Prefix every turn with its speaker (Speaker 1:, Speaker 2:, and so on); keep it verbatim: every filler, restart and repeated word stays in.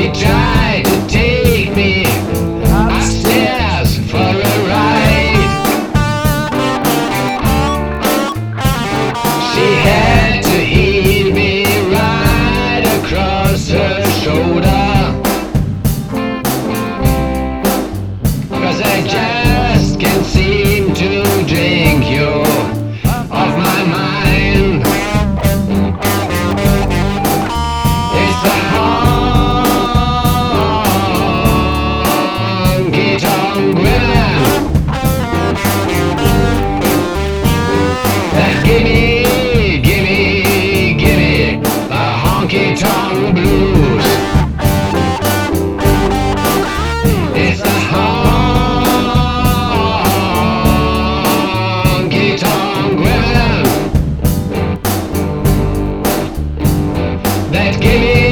Speaker 1: tried to take me upstairs for a ride. She had to heave me right across her shoulder, 'cause I just can't seem to drink you off my mind. It's the honky-tonk women that gimme, gimme, gimme the honky-tonk blues. It's the honky-tonk women that gimme